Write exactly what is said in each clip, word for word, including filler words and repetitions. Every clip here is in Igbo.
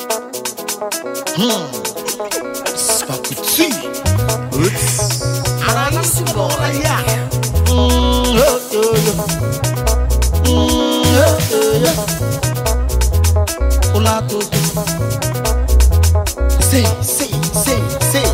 Hmm. Spaghetti. Oops. Araisi bola ya. Mm, oh, oh, oh. Mm, oh, oh, oh. Ola to. Say, say, say, say.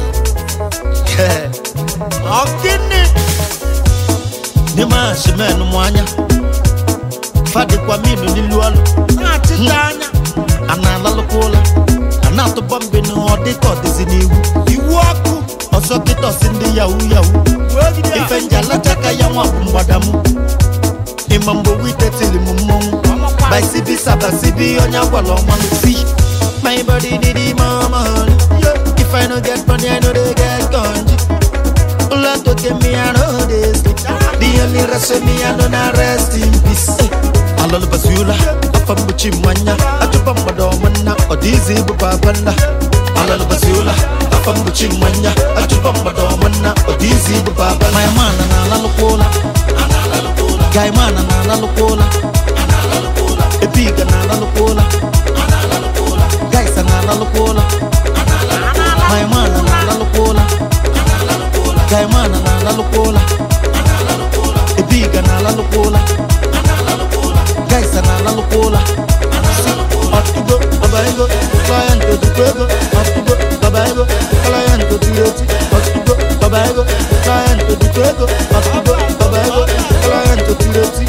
Ogini. Ni ma shime no mwanya. Fade kwa minu nilualo. Ati tanya. Anala lokola. Anato bombe no odiko diziniwu. Iwaku. Oso kito sindi yahu yahu. Ifenja la chaka ya mwapu mwadamu. Imambo wite tili mumongu. By C B saba C B onya walo manu. See, my body need it mama honey. If I no get money I know they get country. Ula to get me I know they sleep. The only rest of me I know not rest in peace. Alala basula, afam buchi manya. Atupa madomana, odizi bubabala. Alala basula, afam buchi manya. Atupa madomana, odizi bubabala. My man na la lokola, guy man na la lokola, epiga na la lokola, guys na la lokola. My man na la lokola, guy man na la lokola, epiga na la lokola. Guys na la lokola. Atugo, babaego, client to the quego. Atugo, babaego, client to the roti. Atugo, babaego, client to the quego. Atugo, babaego, client to the roti.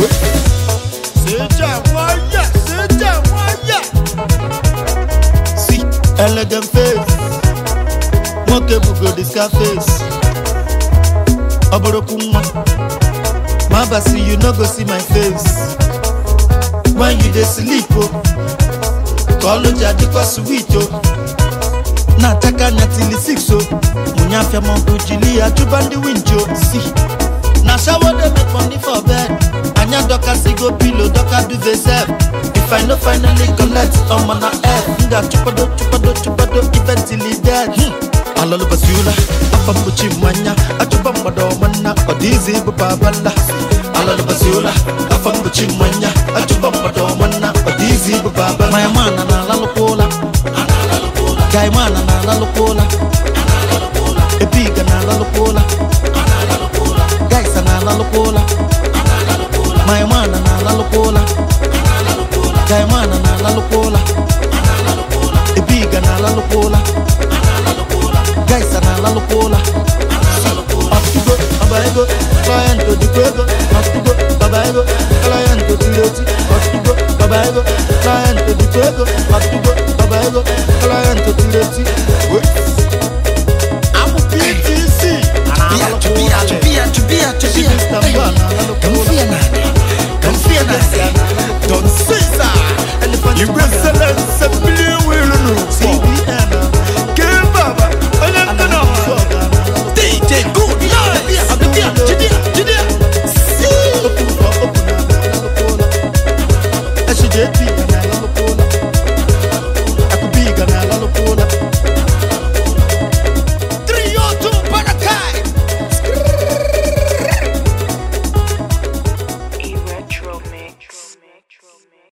Seja waya, seja waya. See, elegant face. Moke bugo disca face. Aboro kuma. Maba see you no go see my face. When you dey sleep, oh, call you jadi kwa sweet, oh. Na taka na till six, oh. Munyafia mongo jili ajubandi winjo, see. Na shower dey make money for bed. Anya doka sigo pillow, doka do the self. If I no finally collect, I'm on a F. Nga chupado, chupado, chupado, eventually dead. Hmm. Alala basula, afambuchi manya. Achuba madomana, odizi bubabala. Alala basula, afambuchi manya. Achuba madomana, odizi bubabala. My man na la lokola, guy man na la lokola, epiga na la lokola, guys na la lokola. My man na la lokola, guy man na la lokola, epiga na la lokola. Guys na la lokola. Atugo, babaego, client to the quego. Atugo, babaego, client to the roti. Atugo, babaego, client to the quego. Atugo, babaego, client to the roti.